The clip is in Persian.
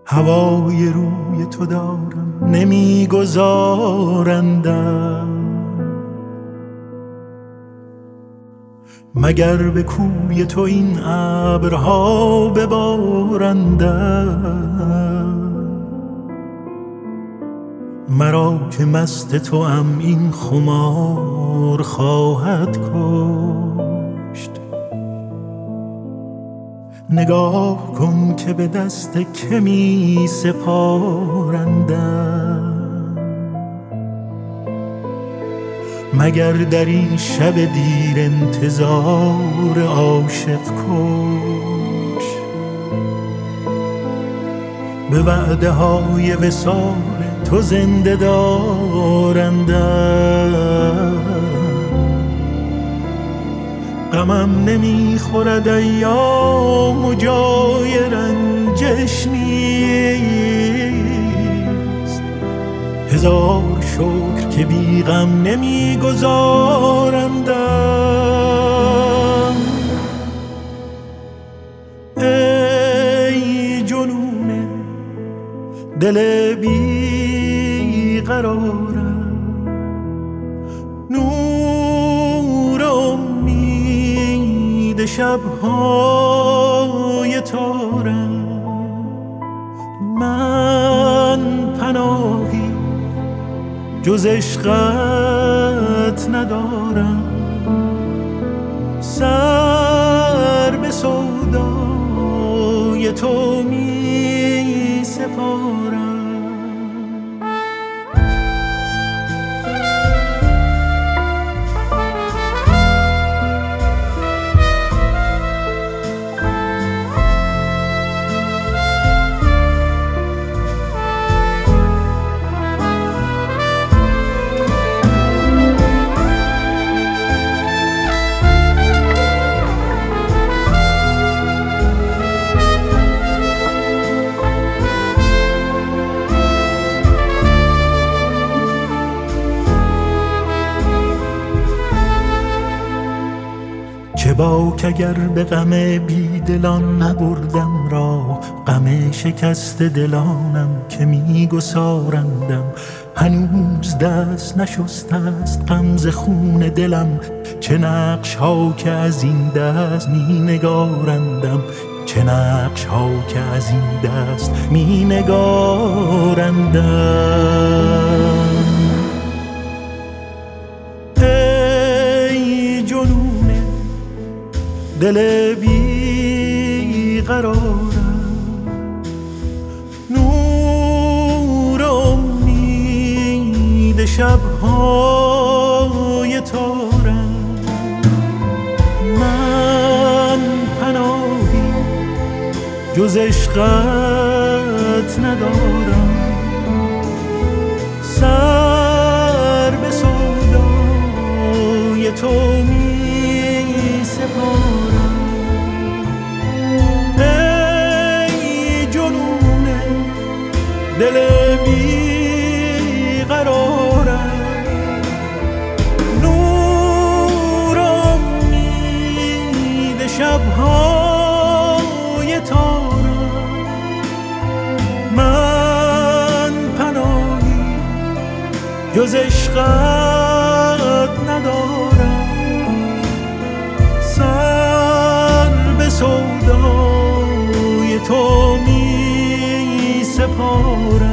هوای روی تو دارم نمیگذارندم، مگر به کوی تو این ابرها ببارندم. مرا که مست تو ام این خمار خواهد کشت. نگاه کن که به دست که می سپارندم، مگر در این شب دیر انتظار عاشق کش. به وعده های وصال تو زنده دارندم، غمم نمیخورد ایام و جای رنجش نیست. هزار شکر که بی غم نمیگذارندم. ای جنون دل بی قرارم، نور امید شبهای تارم. من پناهی جز عشقت ندارم، سر به سودای تو می سپارم. چه باک اگر به غم بیدلان نبردم را، غم شکست دلانم که میگسارندم. هنوز دست نشسته است غمزه خون دلم، چه نقش ها که از این دست می نگارندم، چه نقش ها که از این دست می نگارندم. دل بی قرارم، نور امید شبهای تارم. من پناهی جز عشقت ندارم، سر به سودای تو می سپارم. دل بی قرارم، نور امید شبهای تارم. من پناهی جز عشقت ندارم، سر به سودای تو می سپارم.